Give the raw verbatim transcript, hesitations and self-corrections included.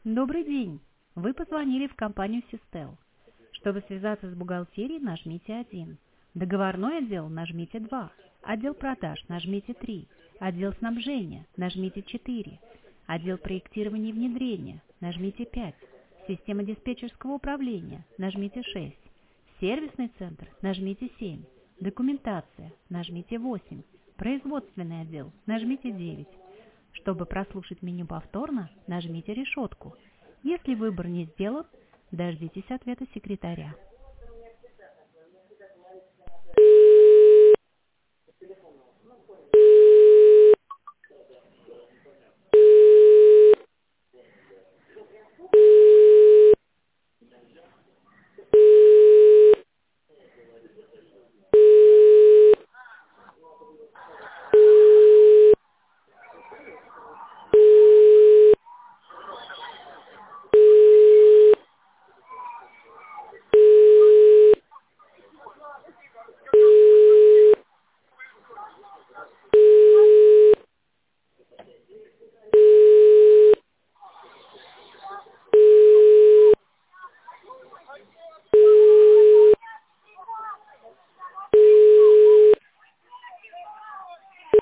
Добрый день! Вы позвонили в компанию Систел. Чтобы связаться с бухгалтерией, нажмите один. Договорной отдел нажмите два. Отдел продаж нажмите три. Отдел снабжения нажмите четыре. Отдел проектирования и внедрения нажмите пять. Система диспетчерского управления нажмите шесть. Сервисный центр нажмите семь. Документация нажмите восемь. Производственный отдел нажмите девять. Чтобы прослушать меню повторно, нажмите решетку. Если выбор не сделан, дождитесь ответа секретаря.